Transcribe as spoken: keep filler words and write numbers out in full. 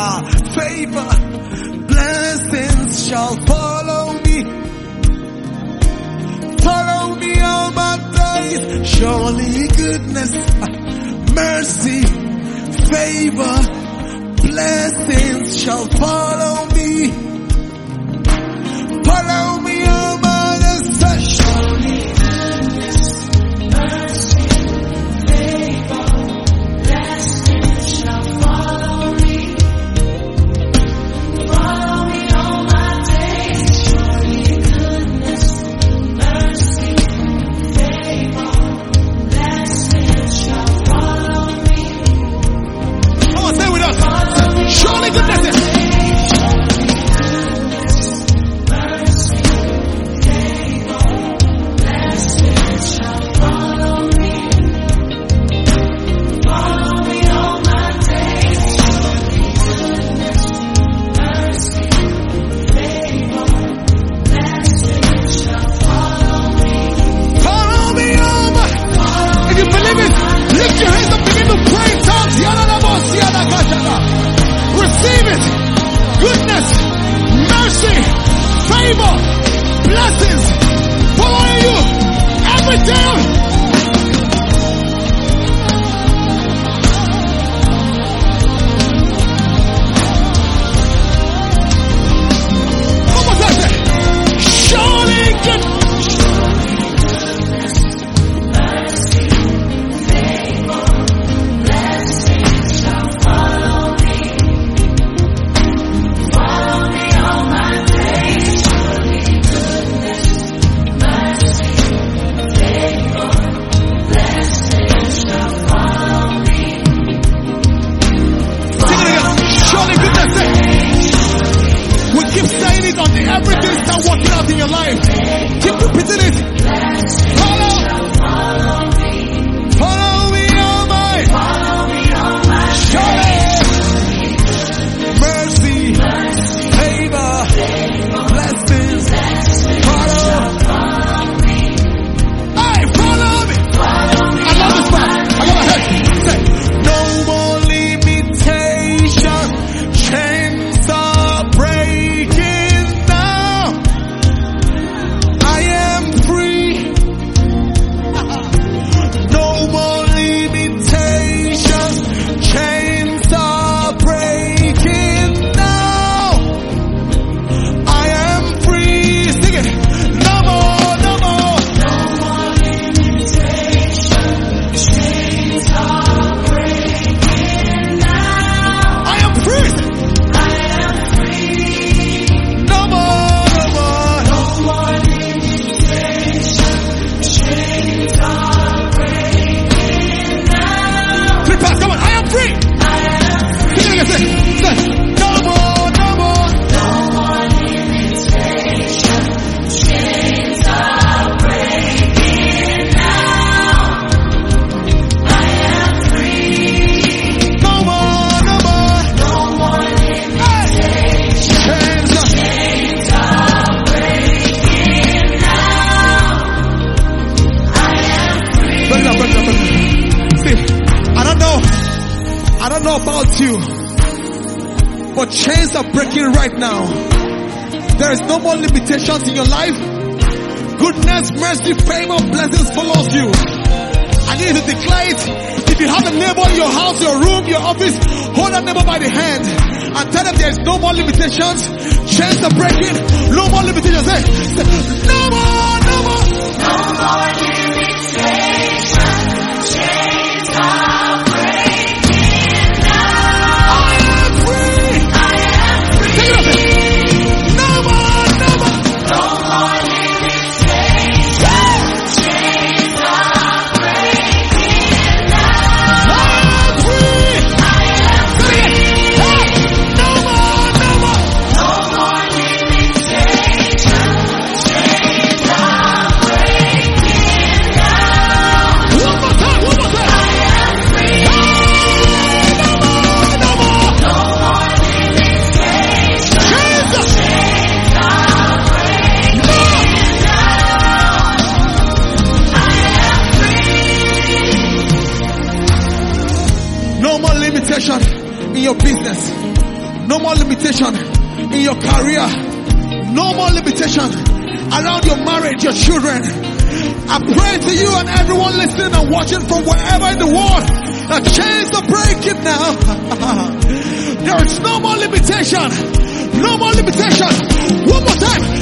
Favor, blessings shall follow me. Follow me all my days. Surely goodness, mercy, favor, blessings shall follow me. Follow me all my days. Surely goodness, mercy, favor, blessings shall follow me. Follow me all my days. Surely goodness, mercy, favor, blessings shall follow me. Come on, say with us. Surely goodness. Receive it. Goodness, mercy, favor, blessings follow you every day. What was that? Surely goodness. Everything start working out in your life. Keep repeating it. Follow, follow me, follow me all my, follow me all my. Surely, mercy, favor, blessings, follow, follow me. Hey, follow me. I love this part. I love it. Say, no more limitation. Chains are breaking. About you, but chains are breaking right now. There is no more limitations in your life. Goodness, mercy, favor, blessings follows you. I need you to declare it. If you have a neighbor in your house, your room, your office, hold that neighbor by the hand and tell them there is no more limitations. Chains are breaking. No more limitations. Say, say no more, no more, no more limitations. Chains are breaking. In your business, No more limitation in your career. No more limitation around your marriage, your children. I pray to you and everyone listening and watching from wherever in the world that chains are breaking now. There is no more limitation. No more limitation. One more time.